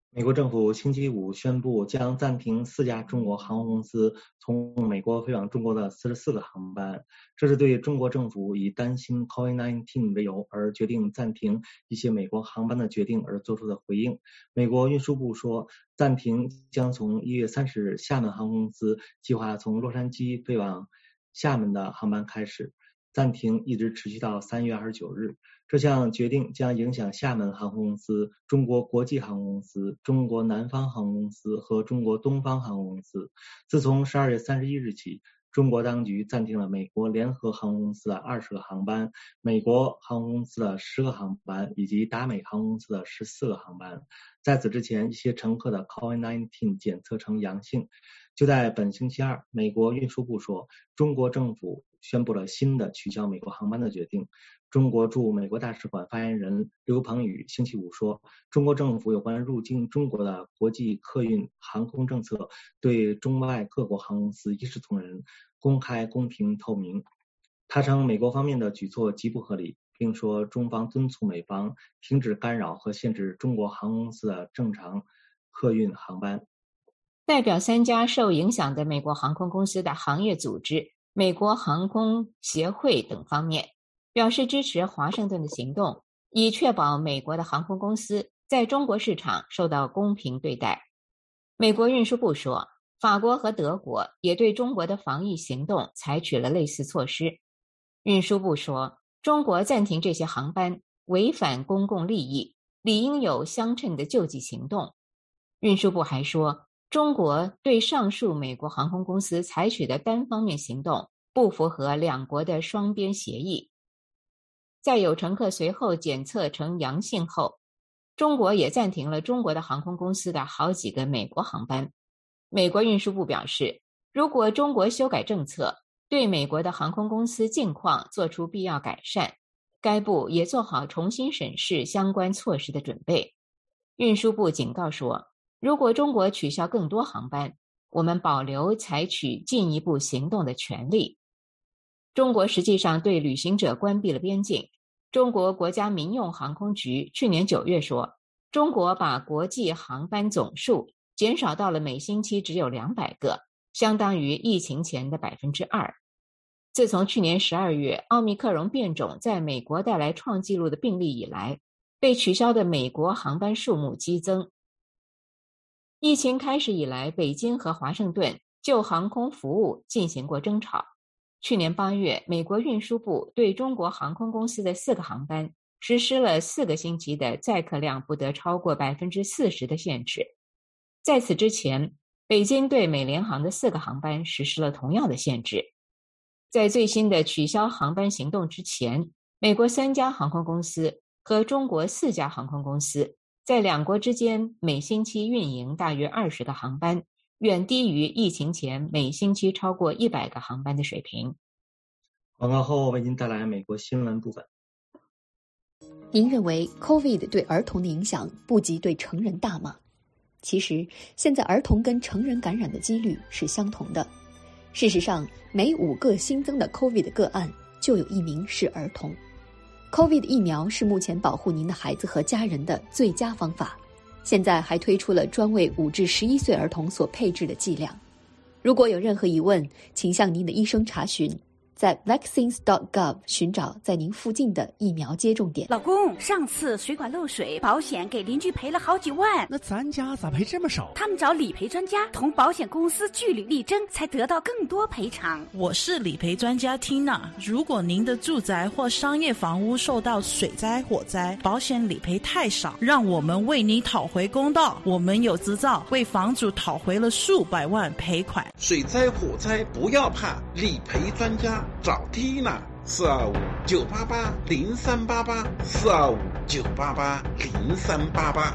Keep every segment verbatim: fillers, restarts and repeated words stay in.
美国政府星期五宣布将暂停四家中国航空公司从美国飞往中国的四十四个航班，这是对中国政府以担心 COVID 十九 为由而决定暂停一些美国航班的决定而做出的回应。美国运输部说，暂停将从一月三十日厦门航空公司计划从洛杉矶飞往厦门的航班开始，暂停一直持续到三月二十九日。这项决定将影响厦门航空公司、中国国际航空公司、中国南方航空公司和中国东方航空公司。自从十二月三十一日起，中国当局暂停了美国联合航空公司的二十个航班、美国航空公司的十个航班以及达美航空公司的十四个航班。在此之前，一些乘客的 COVID 十九 检测呈阳性。就在本星期二，美国运输部说，中国政府宣布了新的取消美国航班的决定。中国驻美国大使馆发言人刘鹏宇星期五说，中国政府有关入境中国的国际客运航空政策对中外各国航空公司一视同仁，公开、公平、透明。他称美国方面的举措极不合理，并说中方敦促美方停止干扰和限制中国航空公司的正常客运航班。 代表三家受影响的美国航空公司的行业组织、美国航空协会等方面表示支持华盛顿的行动，以确保美国的航空公司在中国市场受到公平对待。美国运输部说，法国和德国也对中国的防疫行动采取了类似措施。运输部说，中国暂停这些航班违反公共利益，理应有相称的救济行动。运输部还说，中国对上述美国航空公司采取的单方面行动不符合两国的双边协议。在有乘客随后检测呈阳性后，中国也暂停了中国的航空公司的好几个美国航班。美国运输部表示，如果中国修改政策，对美国的航空公司境况做出必要改善，该部也做好重新审视相关措施的准备。运输部警告说，如果中国取消更多航班，我们保留采取进一步行动的权利。中国实际上对旅行者关闭了边境。中国国家民用航空局去年九月说，中国把国际航班总数减少到了每星期只有两百个，相当于疫情前的 百分之二。 自从去年十二月奥密克戎变种在美国带来创纪录的病例以来，被取消的美国航班数目激增。疫情开始以来，北京和华盛顿就航空服务进行过争吵。去年八月，美国运输部对中国航空公司的四个航班实施了四个星期的载客量不得超过 百分之四十 的限制。在此之前，北京对美联航的四个航班实施了同样的限制。在最新的取消航班行动之前，美国三家航空公司和中国四家航空公司在两国之间每星期运营大约二十个航班，远低于疫情前每星期超过一百个航班的水平。 广告后为您带来美国新闻部分。 您认为 COVID 对儿童的影响不及对成人大吗？其实，现在儿童跟成人感染的几率是相同的。事实上，每五个新增的 COVID 个案就有一名是儿童。COVID 疫苗是目前保护您的孩子和家人的最佳方法。现在还推出了专为五至十一岁儿童所配置的剂量。如果有任何疑问，请向您的医生查询。在 vaccines dot gov 寻找在您附近的疫苗接种点。 老公，上次水管漏水，保险给邻居赔了好几万， 那咱家咋赔这么少？ 他们找理赔专家同保险公司据理力争，才得到更多赔偿。 我是理赔专家 Tina， 如果您的住宅或商业房屋受到水灾、火灾，保险理赔太少，让我们为你讨回公道。我们有执照，为房主讨回了数百万赔款。 水灾、火灾不要怕，理赔专家找 Tina， 四二五九八八零三八八，四二五九八八零三八八。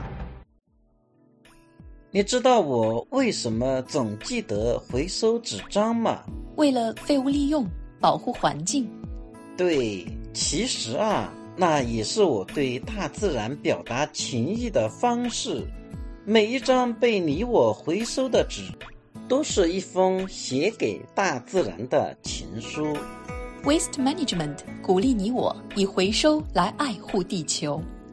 你知道我为什么总记得回收纸张吗？ 为了废物利用，保护环境。 对，其实啊，那也是我对大自然表达情意的方式。每一张被你我回收的纸，都是一封写给大自然的情书。 Waste Management 鼓励你我以回收来爱护地球。